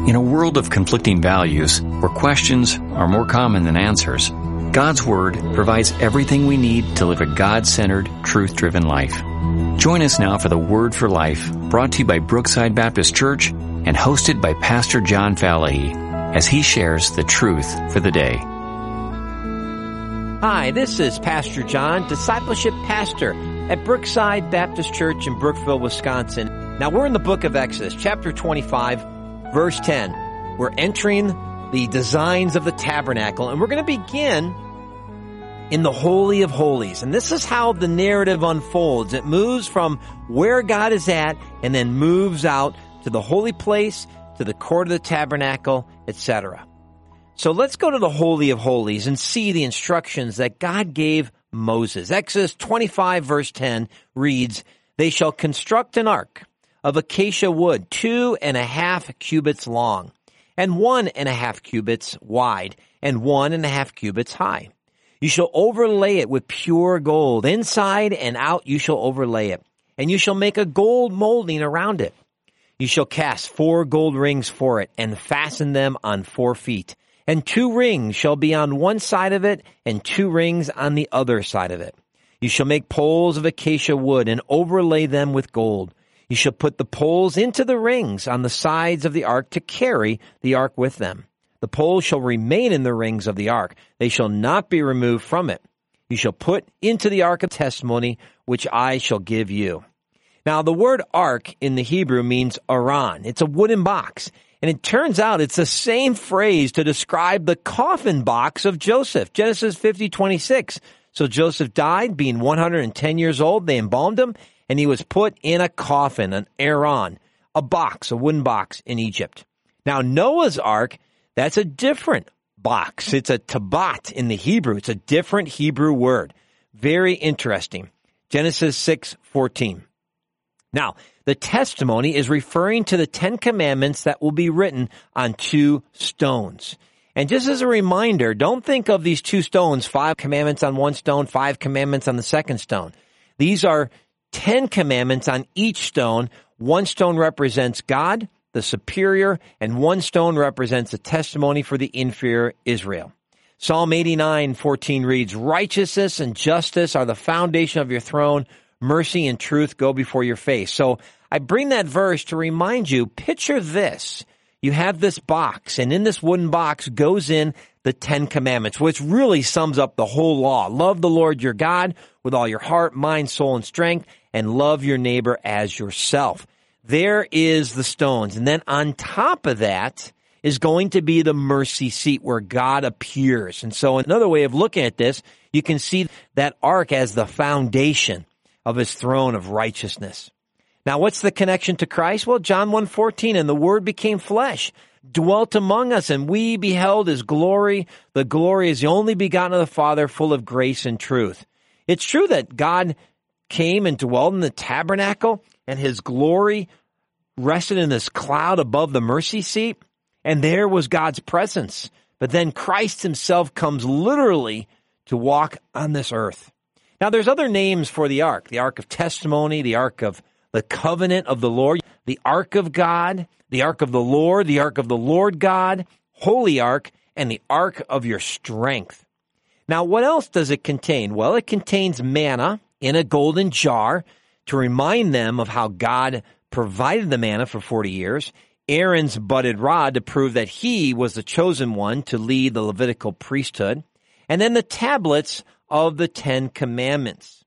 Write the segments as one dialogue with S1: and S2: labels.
S1: In a world of conflicting values, where questions are more common than answers, God's Word provides everything we need to live a God-centered, truth-driven life. Join us now for the Word for Life, brought to you by Brookside Baptist Church and hosted by Pastor John Falahy, as he shares the truth for the day.
S2: Hi, this is Pastor John, Discipleship Pastor at Brookside Baptist Church in Brookville, Wisconsin. Now, we're in the book of Exodus, chapter 25, verse 10. We're entering the designs of the tabernacle, and we're going to begin in the Holy of Holies. And this is how the narrative unfolds. It moves from where God is at and then moves out to the holy place, to the court of the tabernacle, etc. So let's go to the Holy of Holies and see the instructions that God gave Moses. Exodus 25 verse 10 reads, "They shall construct an ark of acacia wood, 2.5 cubits long, and 1.5 cubits wide, and 1.5 cubits high. You shall overlay it with pure gold. Inside and out you shall overlay it, and you shall make a gold molding around it. You shall cast 4 gold rings for it, and fasten them on 4 feet. And 2 rings shall be on one side of it, and 2 rings on the other side of it. You shall make poles of acacia wood, and overlay them with gold. You shall put the poles into the rings on the sides of the ark to carry the ark with them. The poles shall remain in the rings of the ark. They shall not be removed from it. You shall put into the ark of testimony, which I shall give you." Now, the word ark in the Hebrew means aran. It's a wooden box. And it turns out it's the same phrase to describe the coffin box of Joseph. Genesis 50:26. So Joseph died, being 110 years old. They embalmed him, and he was put in a coffin, an aran, a box, a wooden box in Egypt. Now, Noah's ark, that's a different box. It's a tabat in the Hebrew. It's a different Hebrew word. Very interesting. Genesis 6:14. Now, the testimony is referring to the 10 commandments that will be written on 2 stones. And just as a reminder, don't think of these 2 stones, 5 commandments on 1 stone, 5 commandments on the 2nd stone. These are 10 commandments on each stone. 1 stone represents God, the superior, and 1 stone represents a testimony for the inferior Israel. Psalm 89:14 reads, "Righteousness and justice are the foundation of your throne. Mercy and truth go before your face." So I bring that verse to remind you, picture this. You have this box, and in this wooden box goes in the 10 commandments, which really sums up the whole law. Love the Lord your God with all your heart, mind, soul, and strength, and love your neighbor as yourself. There is the stones. And then on top of that is going to be the mercy seat where God appears. And so another way of looking at this, you can see that ark as the foundation of his throne of righteousness. Now, what's the connection to Christ? Well, John 1:14, "And the Word became flesh, dwelt among us, and we beheld his glory. The glory is the only begotten of the Father, full of grace and truth." It's true that God came and dwelled in the tabernacle, and his glory rested in this cloud above the mercy seat, and there was God's presence. But then Christ himself comes literally to walk on this earth. Now, there's other names for the ark of testimony, the ark of the covenant of the Lord, the ark of God, the ark of the Lord God, holy ark, and the ark of your strength. Now, what else does it contain? Well, it contains manna in a golden jar to remind them of how God provided the manna for 40 years, Aaron's budded rod to prove that he was the chosen one to lead the Levitical priesthood, and then the tablets of the 10 commandments.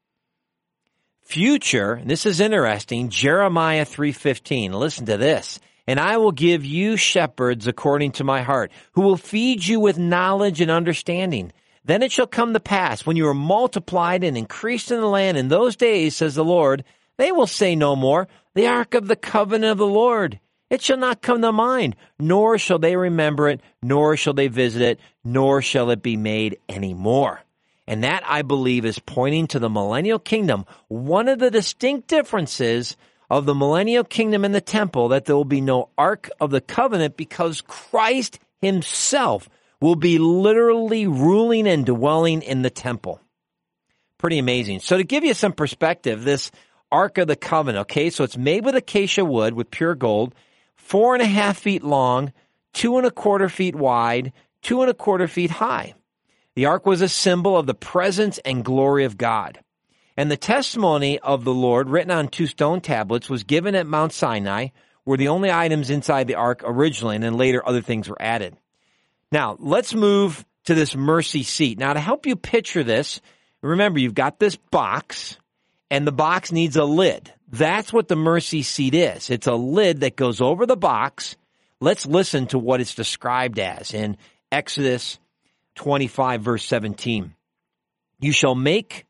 S2: Future, and this is interesting, Jeremiah 3:15. Listen to this. "And I will give you shepherds according to my heart, who will feed you with knowledge and understanding. Then it shall come to pass, when you are multiplied and increased in the land in those days, says the Lord, they will say no more, the ark of the covenant of the Lord. It shall not come to mind, nor shall they remember it, nor shall they visit it, nor shall it be made any more." And that, I believe, is pointing to the millennial kingdom. One of the distinct differences of the millennial kingdom and the temple, that there will be no ark of the covenant, because Christ himself will be literally ruling and dwelling in the temple. Pretty amazing. So to give you some perspective, this Ark of the Covenant, okay, so it's made with acacia wood with pure gold, 4.5 feet long, 2.25 feet wide, 2.25 feet high. The ark was a symbol of the presence and glory of God. And the testimony of the Lord, written on 2 stone tablets, was given at Mount Sinai, were the only items inside the ark originally, and then later other things were added. Now, let's move to this mercy seat. Now, to help you picture this, remember, you've got this box, and the box needs a lid. That's what the mercy seat is. It's a lid that goes over the box. Let's listen to what it's described as in Exodus 25, verse 17. You shall make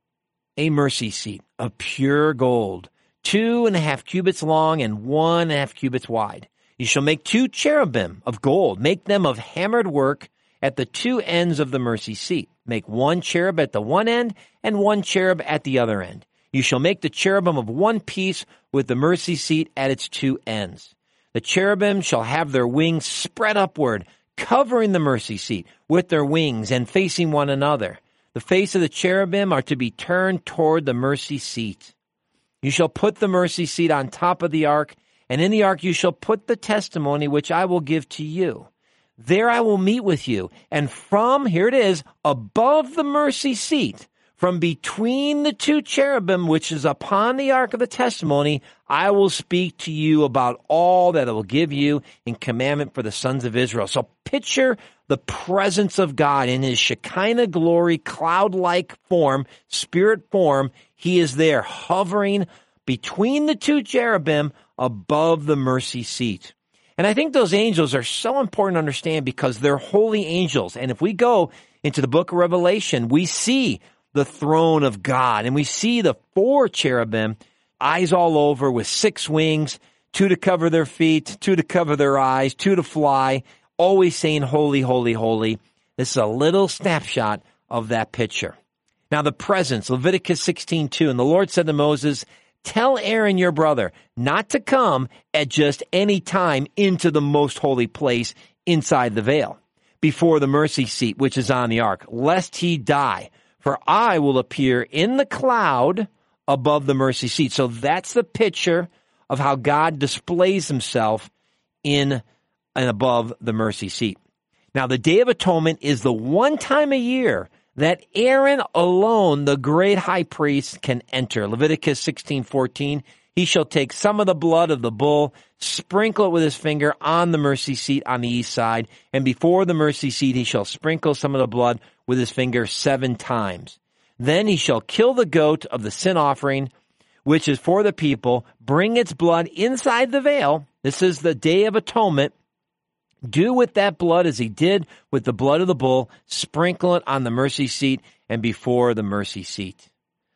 S2: a mercy seat of pure gold, 2.5 cubits long and 1.5 cubits wide. You shall make 2 cherubim of gold. Make them of hammered work at the 2 ends of the mercy seat. Make 1 cherub at the one end and 1 cherub at the other end. You shall make the cherubim of one piece with the mercy seat at its 2 ends. The cherubim shall have their wings spread upward, covering the mercy seat with their wings and facing one another. The face of the cherubim are to be turned toward the mercy seat. You shall put the mercy seat on top of the ark, and in the ark you shall put the testimony which I will give to you. There I will meet with you, and from, here it is, above the mercy seat, from between the 2 cherubim which is upon the ark of the testimony, I will speak to you about all that I will give you in commandment for the sons of Israel. So picture the presence of God in his Shekinah glory, cloud-like form, spirit form. He is there hovering between the 2 cherubim above the mercy seat. And I think those angels are so important to understand because they're holy angels. And if we go into the book of Revelation, we see the throne of God, and we see the 4 cherubim, eyes all over with 6 wings, 2 to cover their feet, 2 to cover their eyes, 2 to fly, always saying, holy, holy, holy. This is a little snapshot of that picture. Now the presence, Leviticus 16:2, and the Lord said to Moses, tell Aaron your brother not to come at just any time into the most holy place inside the veil, before the mercy seat which is on the ark, lest he die. For I will appear in the cloud above the mercy seat. So that's the picture of how God displays himself in and above the mercy seat. Now, the Day of Atonement is the one time a year that Aaron alone, the great high priest, can enter. Leviticus 16:14, he shall take some of the blood of the bull, sprinkle it with his finger on the mercy seat on the east side, and before the mercy seat he shall sprinkle some of the blood with his finger 7 times. Then he shall kill the goat of the sin offering, which is for the people, bring its blood inside the veil. This is the Day of Atonement. Do with that blood as he did with the blood of the bull, sprinkle it on the mercy seat and before the mercy seat.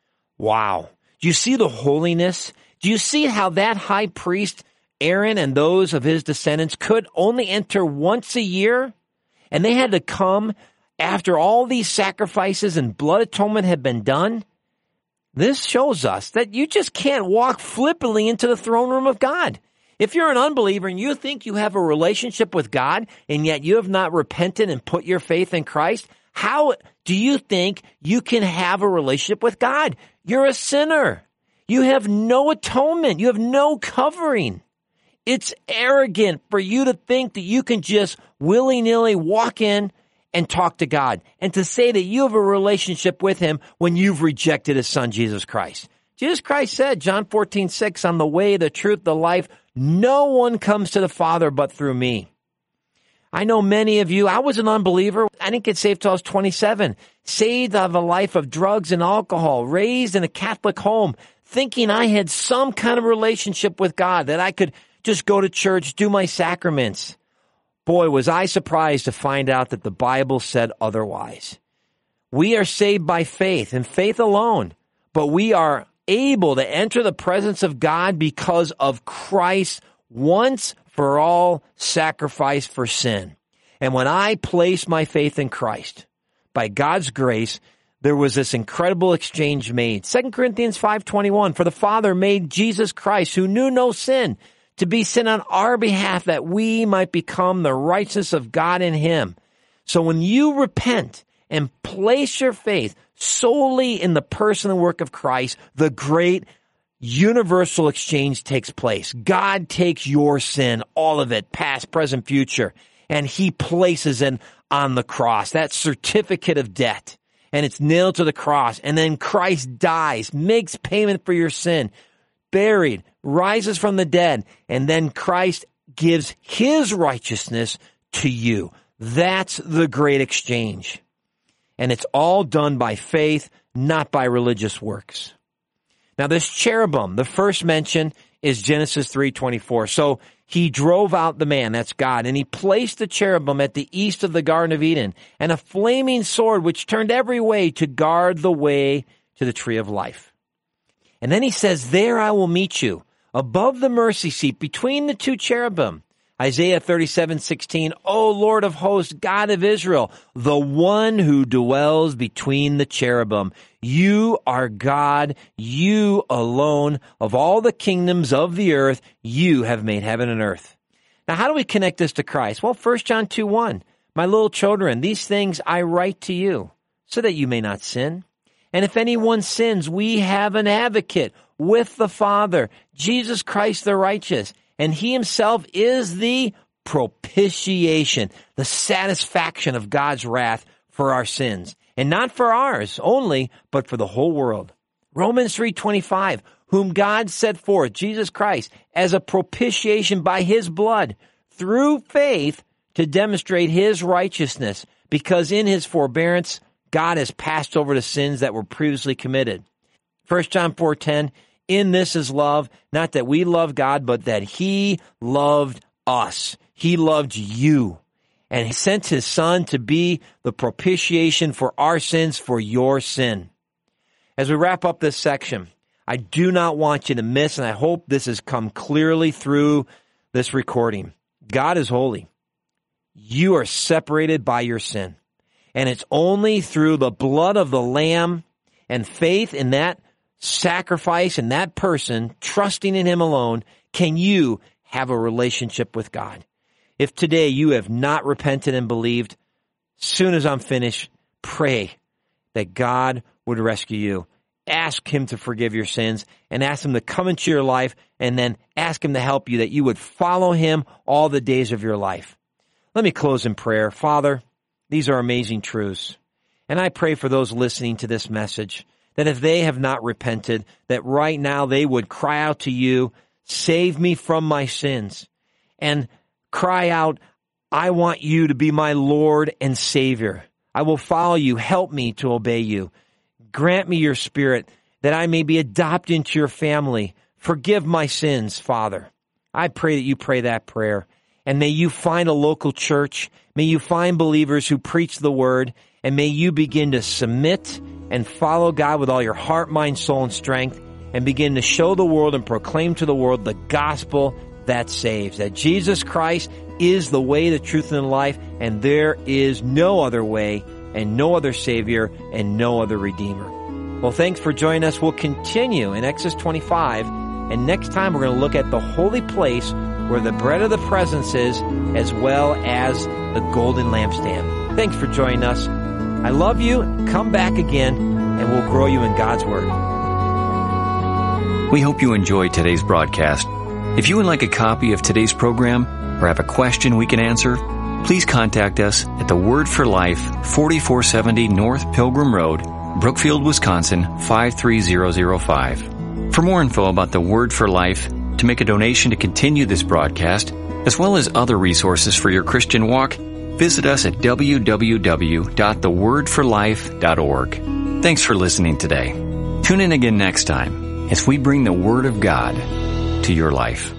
S2: Wow. Do you see the holiness? Do you see how that high priest, Aaron, and those of his descendants could only enter once a year? And they had to come after all these sacrifices and blood atonement had been done? This shows us that you just can't walk flippantly into the throne room of God. If you're an unbeliever and you think you have a relationship with God and yet you have not repented and put your faith in Christ, how do you think you can have a relationship with God? You're a sinner. You have no atonement. You have no covering. It's arrogant for you to think that you can just willy-nilly walk in and talk to God and to say that you have a relationship with him when you've rejected his son, Jesus Christ. Jesus Christ said, John 14:6, I'm the way, the truth, the life. No one comes to the Father but through me. I know many of you, I was an unbeliever. I didn't get saved till I was 27. Saved out of a life of drugs and alcohol, raised in a Catholic home, thinking I had some kind of relationship with God, that I could just go to church, do my sacraments. Boy, was I surprised to find out that the Bible said otherwise. We are saved by faith and faith alone, but we are able to enter the presence of God because of Christ's once for all sacrifice for sin. And when I placed my faith in Christ, by God's grace, there was this incredible exchange made. 2 Corinthians 5:21, for the Father made Jesus Christ, who knew no sin, to be sin on our behalf, that we might become the righteousness of God in him. So when you repent and place your faith solely in the person and work of Christ, the great universal exchange takes place. God takes your sin, all of it, past, present, future, and he places it on the cross, that certificate of debt, and it's nailed to the cross. And then Christ dies, makes payment for your sin, buried, rises from the dead, and then Christ gives his righteousness to you. That's the great exchange. And it's all done by faith, not by religious works. Now this cherubim, the first mention is Genesis 3:24. So he drove out the man, that's God, and he placed the cherubim at the east of the Garden of Eden, and a flaming sword which turned every way to guard the way to the tree of life. And then he says, there I will meet you, above the mercy seat, between the two cherubim. Isaiah 37:16, O Lord of hosts, God of Israel, the one who dwells between the cherubim. You are God, you alone, of all the kingdoms of the earth, you have made heaven and earth. Now, how do we connect this to Christ? Well, 1 John 2:1, my little children, these things I write to you, so that you may not sin. And if anyone sins, we have an advocate with the Father, Jesus Christ the righteous. And he himself is the propitiation, the satisfaction of God's wrath for our sins. And not for ours only, but for the whole world. Romans 3:25, whom God set forth, Jesus Christ, as a propitiation by his blood, through faith to demonstrate his righteousness, because in his forbearance, God has passed over the sins that were previously committed. 1 John 4:10, in this is love, not that we love God, but that he loved us. He loved you. And he sent his son to be the propitiation for our sins, for your sin. As we wrap up this section, I do not want you to miss, and I hope this has come clearly through this recording. God is holy. You are separated by your sin. And it's only through the blood of the Lamb and faith in that sacrifice and that person, trusting in him alone, can you have a relationship with God. If today you have not repented and believed, soon as I'm finished, pray that God would rescue you. Ask him to forgive your sins and ask him to come into your life, and then ask him to help you, that you would follow him all the days of your life. Let me close in prayer. Father, these are amazing truths. And I pray for those listening to this message, that if they have not repented, that right now they would cry out to you, save me from my sins, and cry out, I want you to be my Lord and Savior. I will follow you. Help me to obey you. Grant me your Spirit, that I may be adopted into your family. Forgive my sins, Father. I pray that you pray that prayer. And may you find a local church. May you find believers who preach the word. And may you begin to submit and follow God with all your heart, mind, soul, and strength, and begin to show the world and proclaim to the world the gospel that saves, that Jesus Christ is the way, the truth, and the life, and there is no other way and no other Savior and no other Redeemer. Well, thanks for joining us. We'll continue in Exodus 25, and next time we're going to look at the holy place where the bread of the presence is, as well as the golden lampstand. Thanks for joining us. I love you. Come back again, and we'll grow you in God's Word.
S1: We hope you enjoyed today's broadcast. If you would like a copy of today's program or have a question we can answer, please contact us at the Word for Life, 4470 North Pilgrim Road, Brookfield, Wisconsin, 53005. For more info about the Word for Life, to make a donation to continue this broadcast, as well as other resources for your Christian walk, visit us at www.thewordforlife.org. Thanks for listening today. Tune in again next time as we bring the Word of God to your life.